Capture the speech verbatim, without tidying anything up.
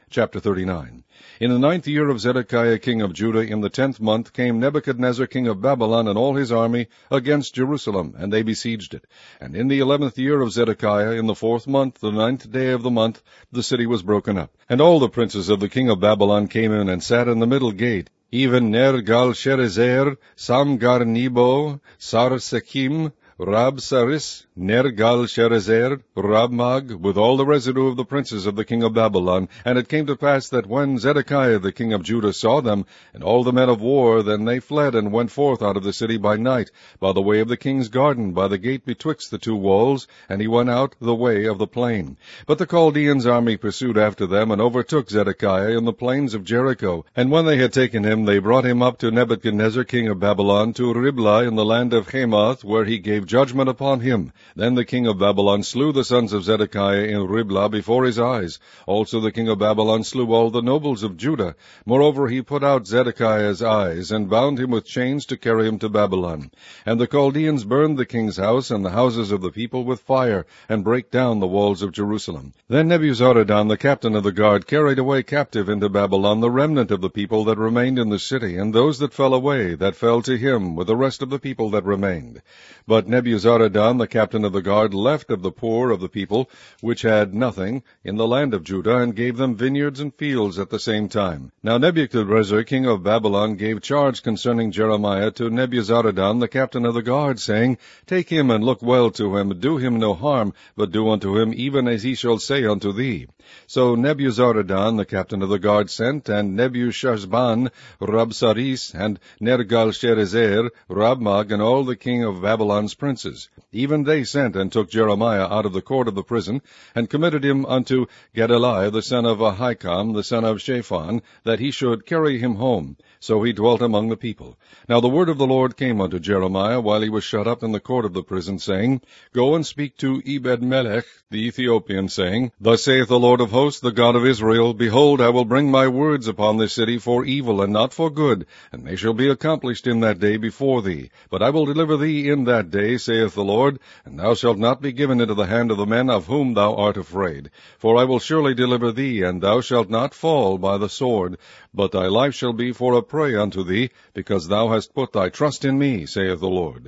Chapter thirty-nine. In the ninth year of Zedekiah king of Judah, in the tenth month, came Nebuchadnezzar king of Babylon and all his army against Jerusalem, and they besieged it. And in the eleventh year of Zedekiah, in the fourth month, the ninth day of the month, the city was broken up. And all the princes of the king of Babylon came in and sat in the middle gate, even Nergal-Sharezer, Samgar-Nebo, Sarsekim, Rabsaris, Nergal-Sharezer, Rabmag, with all the residue of the princes of the king of Babylon. And it came to pass that when Zedekiah the king of Judah saw them, and all the men of war, then they fled and went forth out of the city by night, by the way of the king's garden, by the gate betwixt the two walls, and he went out the way of the plain. But the Chaldeans' army pursued after them, and overtook Zedekiah in the plains of Jericho. And when they had taken him, they brought him up to Nebuchadnezzar king of Babylon, to Riblah in the land of Hamath, where he gave judgment upon him. Then the king of Babylon slew the sons of Zedekiah in Riblah before his eyes. Also the king of Babylon slew all the nobles of Judah. Moreover, he put out Zedekiah's eyes, and bound him with chains to carry him to Babylon. And the Chaldeans burned the king's house and the houses of the people with fire, and brake down the walls of Jerusalem. Then Nebuzaradan, the captain of the guard, carried away captive into Babylon the remnant of the people that remained in the city, and those that fell away, that fell to him, with the rest of the people that remained. But Nebuzaradan, the captain of the guard, left of the poor of the people, which had nothing, in the land of Judah, and gave them vineyards and fields at the same time. Now Nebuchadrezzar, king of Babylon, gave charge concerning Jeremiah to Nebuzaradan, the captain of the guard, saying, Take him and look well to him, do him no harm, but do unto him even as he shall say unto thee. So Nebuzaradan, the captain of the guard, sent, and Nebushazban, Rabsaris, and Nergal-Sharezer, Rabmag, and all the king of Babylon's princes. Even they sent and took Jeremiah out of the court of the prison, and committed him unto Gedaliah the son of Ahikam, the son of Shaphan, that he should carry him home. So he dwelt among the people. Now the word of the Lord came unto Jeremiah while he was shut up in the court of the prison, saying, Go and speak to Ebed-melech the Ethiopian, saying, Thus saith the Lord of hosts, the God of Israel, Behold, I will bring my words upon this city for evil and not for good, and they shall be accomplished in that day before thee. But I will deliver thee in that day, saith the Lord, and thou shalt not be given into the hand of the men of whom thou art afraid. For I will surely deliver thee, and thou shalt not fall by the sword, but thy life shall be for a prey unto thee, because thou hast put thy trust in me, saith the Lord.